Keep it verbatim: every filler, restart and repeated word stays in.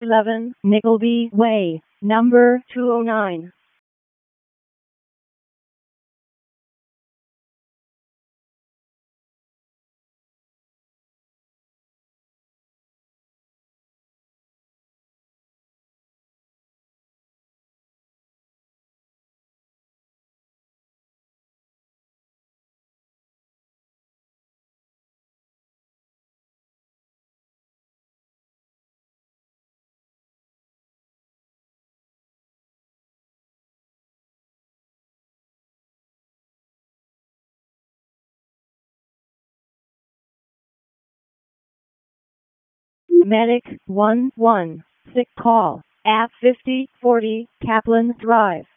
eleven Nickleby Way, number two oh nine. Medic one one, sick call, at fifty forty Kaplan Drive.